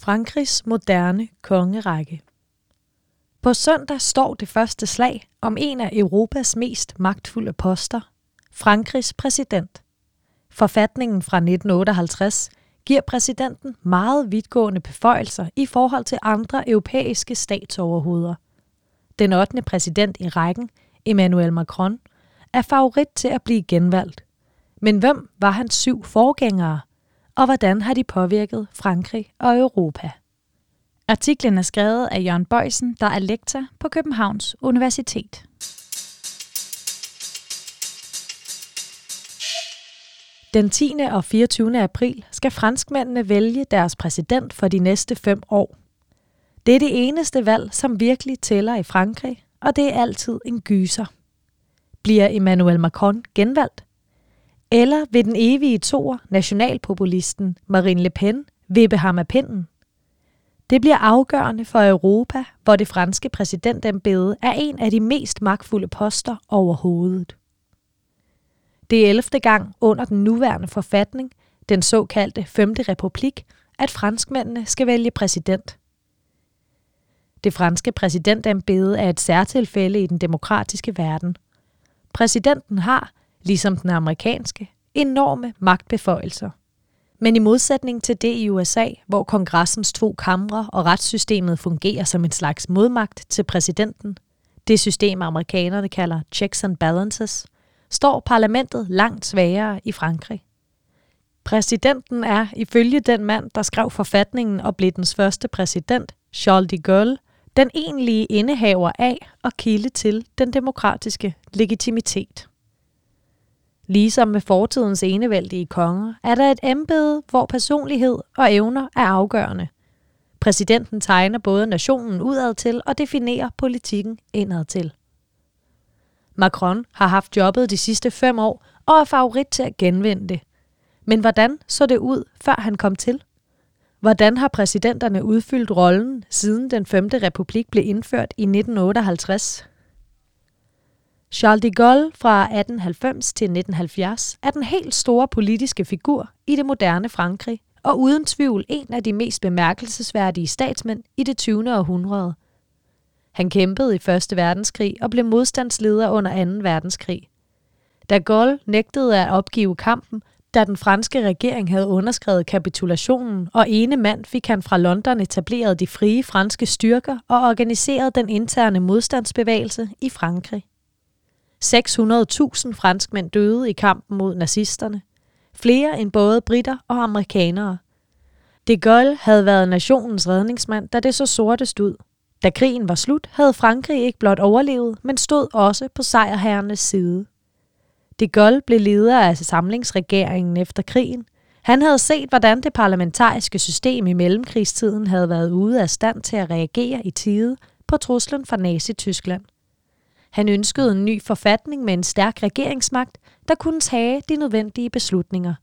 Frankrigs moderne kongerække. På søndag står det første slag om en af Europas mest magtfulde poster, Frankrigs præsident. Forfatningen fra 1958 giver præsidenten meget vidtgående beføjelser i forhold til andre europæiske statsoverhoveder. Den 8. præsident i rækken, Emmanuel Macron, er favorit til at blive genvalgt. Men hvem var hans 7 forgængere, og hvordan har de påvirket Frankrig og Europa? Artiklen er skrevet af Jørgen Bøjsen, der er lektor på Københavns Universitet. Den 10. og 24. april skal franskmændene vælge deres præsident for de næste 5 år. Det er det eneste valg, som virkelig tæller i Frankrig, og det er altid en gyser. Bliver Emmanuel Macron genvalgt? Eller vil den evige toer, nationalpopulisten Marine Le Pen, vippe ham af pinden? Det bliver afgørende for Europa, hvor det franske præsidentembede er en af de mest magtfulde poster overhovedet. Det er 11. gang under den nuværende forfatning, den såkaldte 5. republik, at franskmændene skal vælge præsident. Det franske præsidentembede er et særtilfælde i den demokratiske verden. Præsidenten har, ligesom den amerikanske, enorme magtbeføjelser. Men i modsætning til det i USA, hvor kongressens 2 kamre og retssystemet fungerer som en slags modmagt til præsidenten, det system amerikanerne kalder checks and balances, står parlamentet langt svagere i Frankrig. Præsidenten er, ifølge den mand, der skrev forfatningen og blev dens første præsident, Charles de Gaulle, den egentlige indehaver af og kilde til den demokratiske legitimitet. Ligesom med fortidens enevældige konger, er der et embede, hvor personlighed og evner er afgørende. Præsidenten tegner både nationen udad til og definerer politikken indad til. Macron har haft jobbet de sidste 5 år og er favorit til at genvinde det. Men hvordan så det ud, før han kom til? Hvordan har præsidenterne udfyldt rollen, siden den 5. republik blev indført i 1958? Charles de Gaulle fra 1890 til 1970 er den helt store politiske figur i det moderne Frankrig, og uden tvivl en af de mest bemærkelsesværdige statsmænd i det 20. århundrede. Han kæmpede i 1. verdenskrig og blev modstandsleder under 2. verdenskrig. Da Gaulle nægtede at opgive kampen, da den franske regering havde underskrevet kapitulationen, og ene mand fik han fra London etableret de frie franske styrker og organiseret den interne modstandsbevægelse i Frankrig. 600.000 franskmænd døde i kampen mod nazisterne. Flere end både britter og amerikanere. De Gaulle havde været nationens redningsmand, da det så sortest ud. Da krigen var slut, havde Frankrig ikke blot overlevet, men stod også på sejrherrenes side. De Gaulle blev leder af samlingsregeringen efter krigen. Han havde set, hvordan det parlamentariske system i mellemkrigstiden havde været ude af stand til at reagere i tide på truslen fra Nazi-Tyskland. Han ønskede en ny forfatning med en stærk regeringsmagt, der kunne tage de nødvendige beslutninger.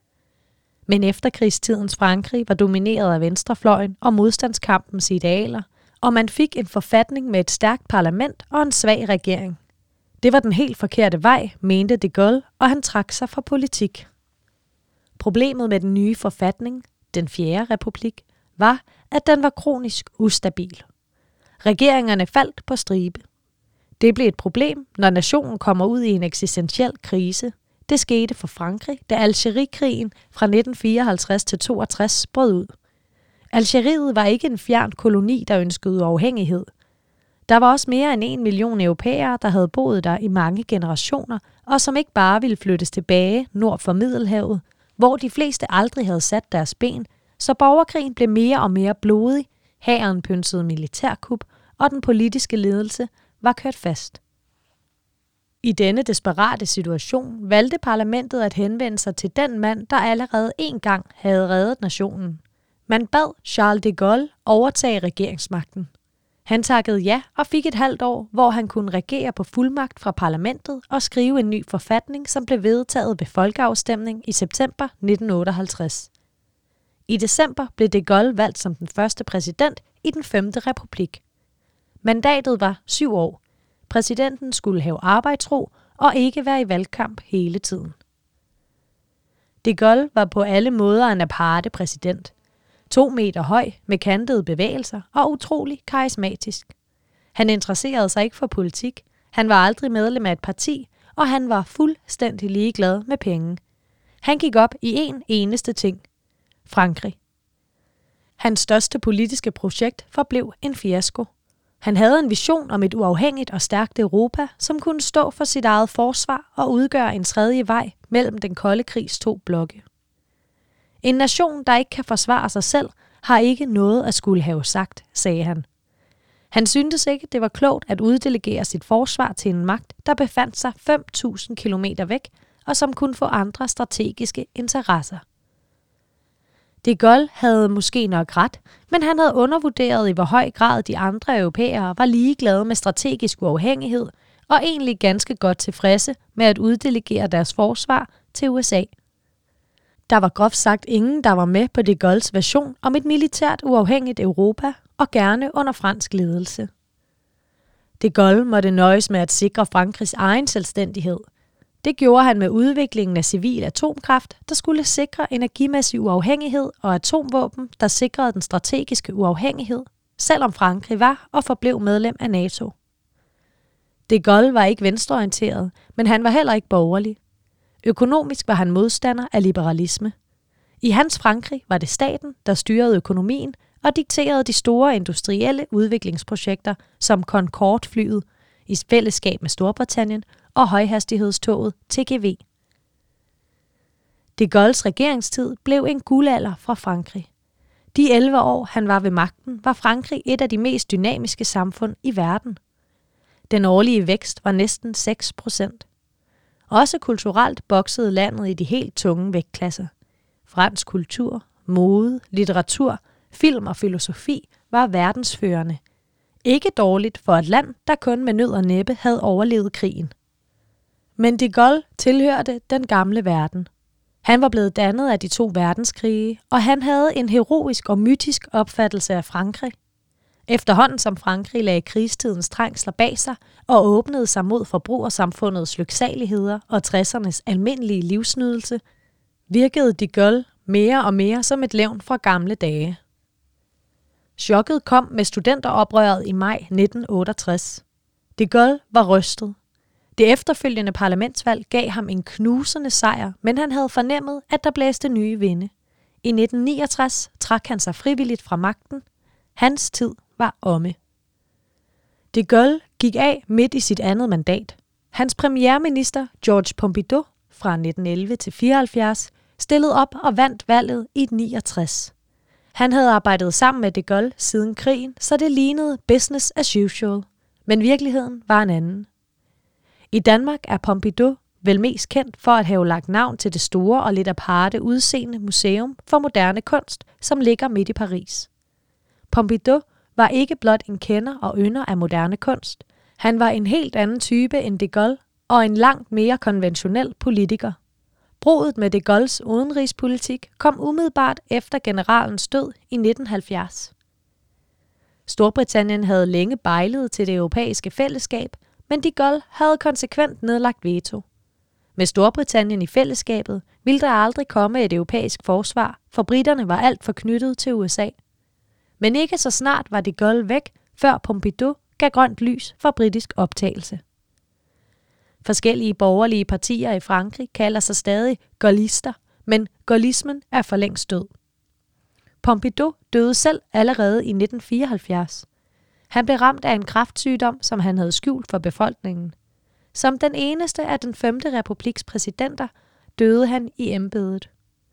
Men efterkrigstidens Frankrig var domineret af venstrefløjen og modstandskampens idealer, og man fik en forfatning med et stærkt parlament og en svag regering. Det var den helt forkerte vej, mente de Gaulle, og han trak sig fra politik. Problemet med den nye forfatning, den 4. republik, var, at den var kronisk ustabil. Regeringerne faldt på stribe. Det blev et problem, når nationen kommer ud i en eksistentiel krise. Det skete for Frankrig, da Algeriekrigen fra 1954 til 62 brød ud. Algeriet var ikke en fjern koloni, der ønskede uafhængighed. Der var også mere end 1 million europæere, der havde boet der i mange generationer, og som ikke bare ville flyttes tilbage nord for Middelhavet, hvor de fleste aldrig havde sat deres ben, så borgerkrigen blev mere og mere blodig, hæren pynsede militærkup, og den politiske ledelse var kørt fast. I denne desperate situation valgte parlamentet at henvende sig til den mand, der allerede en gang havde reddet nationen. Man bad Charles de Gaulle overtage regeringsmagten. Han takkede ja og fik et halvt år, hvor han kunne regere på fuldmagt fra parlamentet og skrive en ny forfatning, som blev vedtaget ved folkeafstemning i september 1958. I december blev de Gaulle valgt som den første præsident i den 5. republik. Mandatet var 7 år. Præsidenten skulle have arbejdsro og ikke være i valgkamp hele tiden. De Gaulle var på alle måder en aparte præsident. 2 meter høj med kantede bevægelser og utrolig karismatisk. Han interesserede sig ikke for politik, han var aldrig medlem af et parti, og han var fuldstændig ligeglad med penge. Han gik op i en eneste ting: Frankrig. Hans største politiske projekt forblev en fiasko. Han havde en vision om et uafhængigt og stærkt Europa, som kunne stå for sit eget forsvar og udgøre en tredje vej mellem den kolde krigs 2 blokke. En nation, der ikke kan forsvare sig selv, har ikke noget at skulle have sagt, sagde han. Han syntes ikke, det var klogt at uddelegere sit forsvar til en magt, der befandt sig 5.000 kilometer væk, og som kunne få andre strategiske interesser. De Gaulle havde måske nok ret, men han havde undervurderet, i hvor høj grad de andre europæere var ligeglade med strategisk uafhængighed, og egentlig ganske godt tilfredse med at uddelegere deres forsvar til USA. Der var groft sagt ingen, der var med på de Gaulles version om et militært uafhængigt Europa, og gerne under fransk ledelse. De Gaulle måtte nøjes med at sikre Frankrigs egen selvstændighed. Det gjorde han med udviklingen af civil atomkraft, der skulle sikre energimæssig uafhængighed, og atomvåben, der sikrede den strategiske uafhængighed, selvom Frankrig var og forblev medlem af NATO. De Gaulle var ikke venstreorienteret, men han var heller ikke borgerlig. Økonomisk var han modstander af liberalisme. I hans Frankrig var det staten, der styrede økonomien og dikterede de store industrielle udviklingsprojekter som Concorde-flyet i fællesskab med Storbritannien og højhastighedstoget TGV. De Gaulles regeringstid blev en guldalder fra Frankrig. De 11 år, han var ved magten, var Frankrig et af de mest dynamiske samfund i verden. Den årlige vækst var næsten 6%. Også kulturelt boksede landet i de helt tunge vægtklasser. Fransk kultur, mode, litteratur, film og filosofi var verdensførende. Ikke dårligt for et land, der kun med nød og næppe havde overlevet krigen. Men de Gaulle tilhørte den gamle verden. Han var blevet dannet af de 2 verdenskrige, og han havde en heroisk og mytisk opfattelse af Frankrig. Efterhånden som Frankrig lagde krigstidens trængsler bag sig og åbnede sig mod forbrugersamfundets lyksaligheder og 60'ernes almindelige livsnydelse, virkede de Gaulle mere og mere som et levn fra gamle dage. Chokket kom med studenteroprøret i maj 1968. De Gaulle var rystet. Det efterfølgende parlamentsvalg gav ham en knusende sejr, men han havde fornemmet, at der blæste nye vinde. I 1969 trak han sig frivilligt fra magten. Hans tid var omme. De Gaulle gik af midt i sit andet mandat. Hans premierminister Georges Pompidou fra 1911 til 74 stillede op og vandt valget i 1969. Han havde arbejdet sammen med de Gaulle siden krigen, så det lignede business as usual. Men virkeligheden var en anden. I Danmark er Pompidou vel mest kendt for at have lagt navn til det store og lidt aparte udseende museum for moderne kunst, som ligger midt i Paris. Pompidou var ikke blot en kender og ynder af moderne kunst. Han var en helt anden type end de Gaulle og en langt mere konventionel politiker. Bruddet med de Gaulles udenrigspolitik kom umiddelbart efter generalens død i 1970. Storbritannien havde længe bejlet til det europæiske fællesskab, men de Gaulle havde konsekvent nedlagt veto. Med Storbritannien i fællesskabet ville der aldrig komme et europæisk forsvar, for briterne var alt for knyttet til USA. Men ikke så snart var de Gaulle væk, før Pompidou gav grønt lys for britisk optagelse. Forskellige borgerlige partier i Frankrig kalder sig stadig gaullister, men gaullismen er for længst død. Pompidou døde selv allerede i 1974. Han blev ramt af en kræftsygdom, som han havde skjult for befolkningen. Som den eneste af den 5. republiks præsidenter døde han i embedet.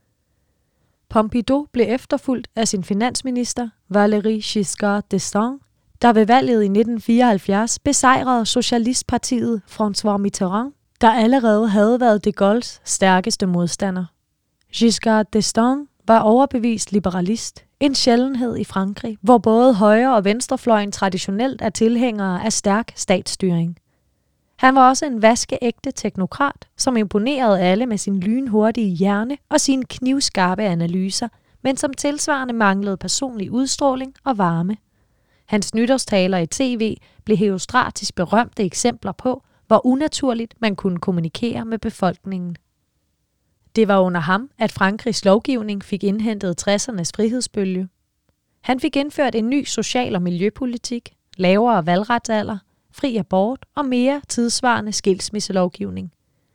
Pompidou blev efterfulgt af sin finansminister Valéry Giscard d'Estaing, der ved valget i 1974 besejrede Socialistpartiet François Mitterrand, der allerede havde været de Gaulles stærkeste modstander. Giscard d'Estaing var overbevist liberalist, en sjældenhed i Frankrig, hvor både højre- og venstrefløjen traditionelt er tilhængere af stærk statsstyring. Han var også en vaskeægte teknokrat, som imponerede alle med sin lynhurtige hjerne og sine knivskarpe analyser, men som tilsvarende manglede personlig udstråling og varme. Hans nytårstaler i tv blev herostratisk berømte eksempler på, hvor unaturligt man kunne kommunikere med befolkningen. Det var under ham, at Frankrigs lovgivning fik indhentet 60'ernes frihedsbølge. Han fik indført en ny social- og miljøpolitik, lavere valgretsalder, fri abort og mere tidssvarende skilsmisselovgivning.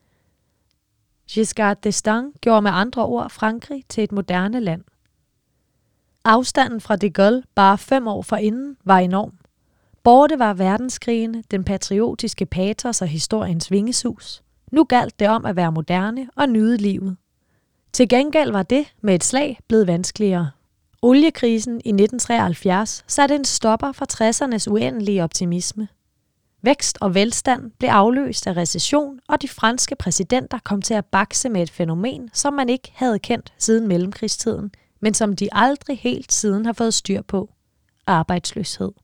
Giscard d'Estaing gjorde med andre ord Frankrig til et moderne land. Afstanden fra de Gaulle bare 5 år forinden var enorm. Borte var verdenskrigene, den patriotiske patos og historiens vingesus. Nu galt det om at være moderne og nyde livet. Til gengæld var det med et slag blevet vanskeligere. Oliekrisen i 1973 satte en stopper for 60'ernes uendelige optimisme. Vækst og velstand blev afløst af recession, og de franske præsidenter kom til at bakse med et fænomen, som man ikke havde kendt siden mellemkrigstiden, men som de aldrig helt siden har fået styr på: arbejdsløshed.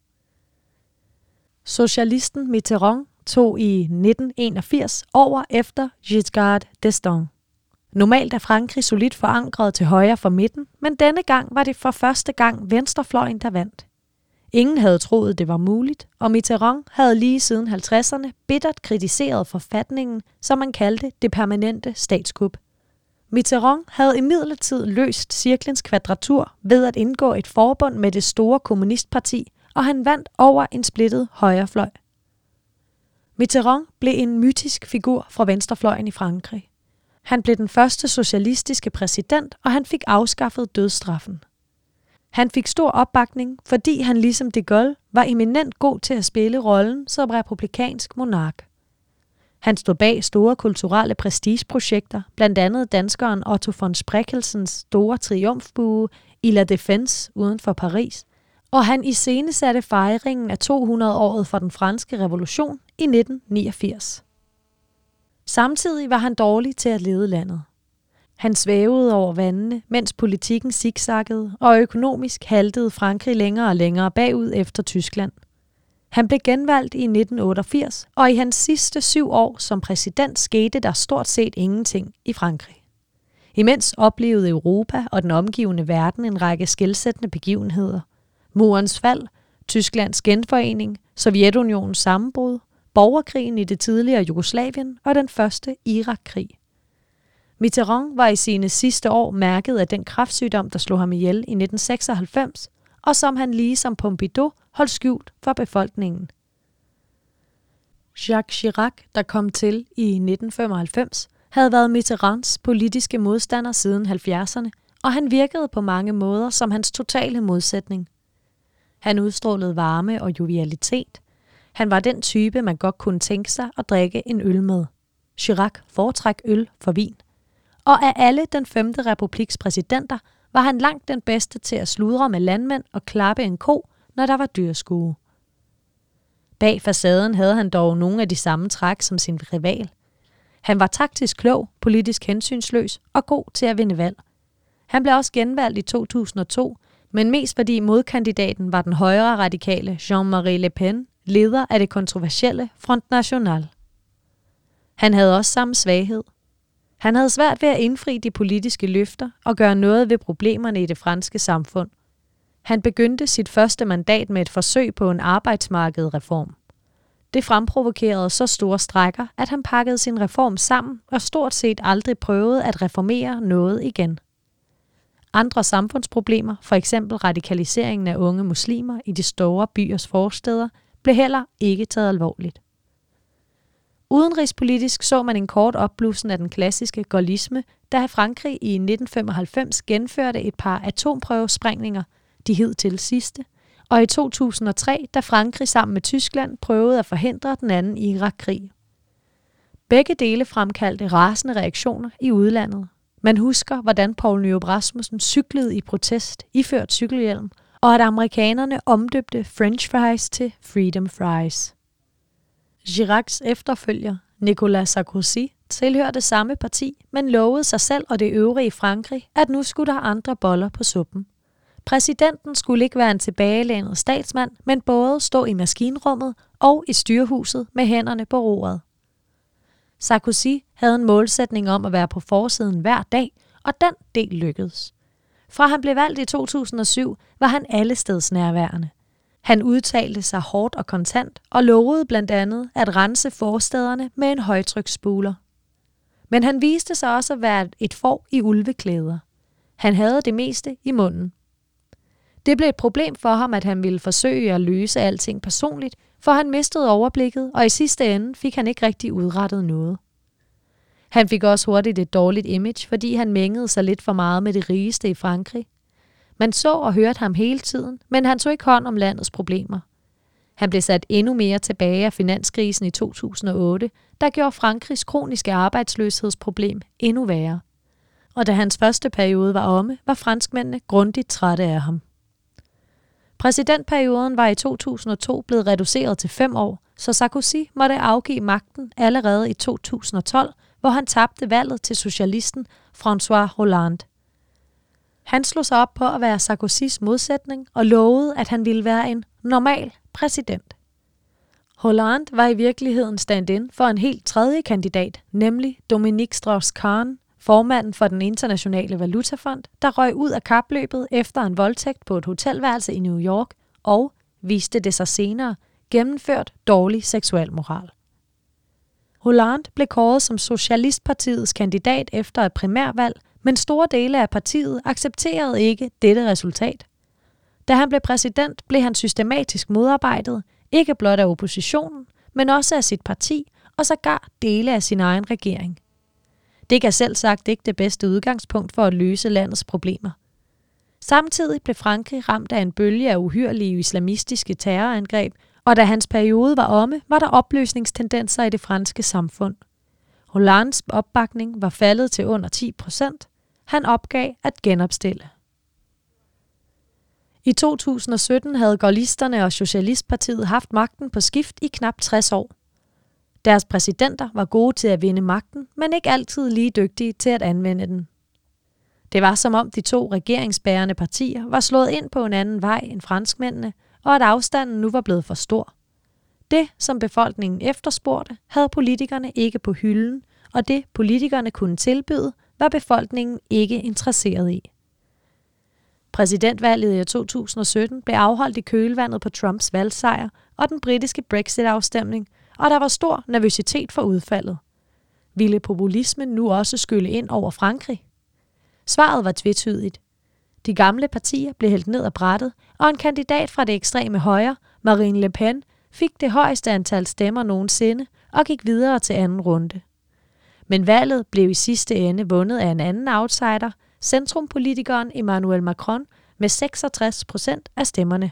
Socialisten Mitterrand tog i 1981 over efter Giscard d'Estaing. Normalt er Frankrig solidt forankret til højre for midten, men denne gang var det for første gang venstrefløjen, der vandt. Ingen havde troet, det var muligt, og Mitterrand havde lige siden 50'erne bittert kritiseret forfatningen, som man kaldte det permanente statskup. Mitterrand havde imidlertid løst cirklens kvadratur ved at indgå et forbund med det store kommunistparti, og han vandt over en splittet højrefløj. Mitterrand blev en mytisk figur fra venstrefløjen i Frankrig. Han blev den første socialistiske præsident, og han fik afskaffet dødsstraffen. Han fik stor opbakning, fordi han ligesom de Gaulle var eminent god til at spille rollen som republikansk monark. Han stod bag store kulturelle prestigeprojekter, blandt andet danskeren Otto von Spreckhelsens store triumfbue i La Défense uden for Paris, og han iscenesatte fejringen af 200-året for den franske revolution i 1989. Samtidig var han dårlig til at lede landet. Han svævede over vandene, mens politikken zigzaggede, og økonomisk haltede Frankrig længere og længere bagud efter Tyskland. Han blev genvalgt i 1988, og i hans sidste 7 år som præsident skete der stort set ingenting i Frankrig. Imens oplevede Europa og den omgivende verden en række skelsættende begivenheder. Murens fald, Tysklands genforening, Sovjetunionens sammenbrud, borgerkrigen i det tidligere Jugoslavien og den første Irakkrig. Mitterrand var i sine sidste år mærket af den kræftsygdom, der slog ham ihjel i 1996, og som han ligesom Pompidou holdt skjult for befolkningen. Jacques Chirac, der kom til i 1995, havde været Mitterrands politiske modstander siden 70'erne, og han virkede på mange måder som hans totale modsætning. Han udstrålede varme og jovialitet. Han var den type, man godt kunne tænke sig at drikke en øl med. Chirac foretrak øl for vin. Og af alle den 5. republiks præsidenter var han langt den bedste til at sludre med landmænd og klappe en ko, når der var dyrskue. Bag facaden havde han dog nogle af de samme træk som sin rival. Han var taktisk klog, politisk hensynsløs og god til at vinde valg. Han blev også genvalgt i 2002, men mest fordi modkandidaten var den højre radikale Jean-Marie Le Pen, leder af det kontroversielle Front National. Han havde også samme svaghed. Han havde svært ved at indfri de politiske løfter og gøre noget ved problemerne i det franske samfund. Han begyndte sit første mandat med et forsøg på en arbejdsmarkedsreform. Det fremprovokerede så store strækker, at han pakkede sin reform sammen og stort set aldrig prøvede at reformere noget igen. Andre samfundsproblemer, for eksempel radikaliseringen af unge muslimer i de store byers forstæder, blev heller ikke taget alvorligt. Udenrigspolitisk så man en kort opblussen af den klassiske gaullisme, da Frankrig i 1995 genførte et par atomprøvesprængninger, de hidtil sidste, og i 2003, da Frankrig sammen med Tyskland prøvede at forhindre den anden Irakkrig. Begge dele fremkaldte rasende reaktioner i udlandet. Man husker, hvordan Poul Nyrup Rasmussen cyklede i protest, iført cykelhjelm, og at amerikanerne omdøbte French fries til Freedom Fries. Chiracs efterfølger, Nicolas Sarkozy, tilhørte samme parti, men lovede sig selv og det øvrige Frankrig, at nu skulle der andre boller på suppen. Præsidenten skulle ikke være en tilbagelænet statsmand, men både stå i maskinrummet og i styrehuset med hænderne på roret. Sarkozy havde en målsætning om at være på forsiden hver dag, og den del lykkedes. Fra han blev valgt i 2007, var han allesteds nærværende. Han udtalte sig hårdt og kontant og lovede blandt andet at rense forstæderne med en højtryksspuler. Men han viste sig også at være et får i ulveklæder. Han havde det meste i munden. Det blev et problem for ham, at han ville forsøge at løse alting personligt, for han mistede overblikket, og i sidste ende fik han ikke rigtig udrettet noget. Han fik også hurtigt et dårligt image, fordi han mængede sig lidt for meget med de rigeste i Frankrig. Man så og hørte ham hele tiden, men han tog ikke hånd om landets problemer. Han blev sat endnu mere tilbage af finanskrisen i 2008, der gjorde Frankrigs kroniske arbejdsløshedsproblem endnu værre. Og da hans første periode var omme, var franskmændene grundigt trætte af ham. Præsidentperioden var i 2002 blevet reduceret til 5 år, så Sarkozy måtte afgive magten allerede i 2012, hvor han tabte valget til socialisten François Hollande. Han slog sig op på at være Sarkozys modsætning og lovede, at han ville være en normal præsident. Hollande var i virkeligheden stand-in for en helt tredje kandidat, nemlig Dominique Strauss-Kahn, formanden for den internationale valutafond, der røg ud af kapløbet efter en voldtægt på et hotelværelse i New York og, viste det sig senere, gennemført dårlig seksualmoral. Hollande blev kåret som Socialistpartiets kandidat efter et primærvalg, men store dele af partiet accepterede ikke dette resultat. Da han blev præsident, blev han systematisk modarbejdet, ikke blot af oppositionen, men også af sit parti og sågar dele af sin egen regering. Det kan selv sagt ikke det bedste udgangspunkt for at løse landets problemer. Samtidig blev Frankrig ramt af en bølge af uhyrlige islamistiske terrorangreb, og da hans periode var omme, var der opløsningstendenser i det franske samfund. Hollandes opbakning var faldet til under 10%. Han opgav at genopstille. I 2017 havde gaullisterne og Socialistpartiet haft magten på skift i knap 60 år. Deres præsidenter var gode til at vinde magten, men ikke altid lige dygtige til at anvende den. Det var som om de to regeringsbærende partier var slået ind på en anden vej end franskmændene, og at afstanden nu var blevet for stor. Det, som befolkningen efterspurgte, havde politikerne ikke på hylden, og det, politikerne kunne tilbyde, var befolkningen ikke interesseret i. Præsidentvalget i 2017 blev afholdt i kølvandet på Trumps valgsejr og den britiske Brexit-afstemning, og der var stor nervøsitet for udfaldet. Ville populismen nu også skylle ind over Frankrig? Svaret var tvetydigt. De gamle partier blev hældt ned ad brættet, og en kandidat fra det ekstreme højre, Marine Le Pen, fik det højeste antal stemmer nogensinde og gik videre til anden runde. Men valget blev i sidste ende vundet af en anden outsider, centrumpolitikeren Emmanuel Macron, med 66% af stemmerne.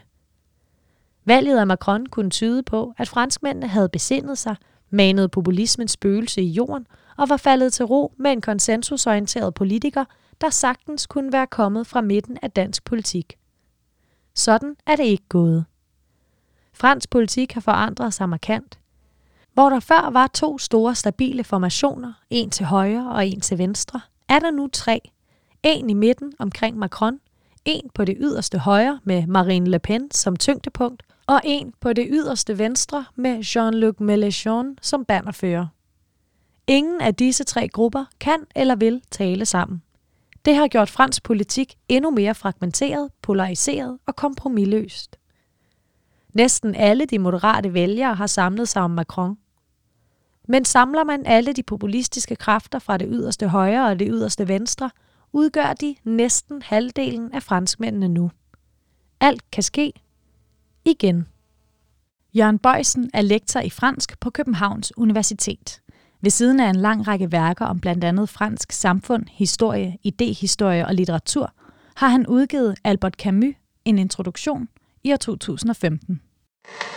Valget af Macron kunne tyde på, at franskmændene havde besindet sig, manede populismens spøgelse i jorden og var faldet til ro med en konsensusorienteret politiker, der sagtens kunne være kommet fra midten af dansk politik. Sådan er det ikke gået. Fransk politik har forandret sig markant. Hvor der før var 2 store stabile formationer, en til højre og en til venstre, er der nu 3. En i midten omkring Macron, en på det yderste højre med Marine Le Pen som tyngdepunkt, og en på det yderste venstre med Jean-Luc Mélenchon som bannerfører. Ingen af disse 3 grupper kan eller vil tale sammen. Det har gjort fransk politik endnu mere fragmenteret, polariseret og kompromisløst. Næsten alle de moderate vælgere har samlet sig om Macron. Men samler man alle de populistiske kræfter fra det yderste højre og det yderste venstre, udgør de næsten halvdelen af franskmændene nu. Alt kan ske. Igen. Jørgen Boysen er lektor i fransk på Københavns Universitet. Ved siden af en lang række værker om blandt andet fransk samfund, historie, idéhistorie og litteratur, har han udgivet Albert Camus, en introduktion, i år 2015.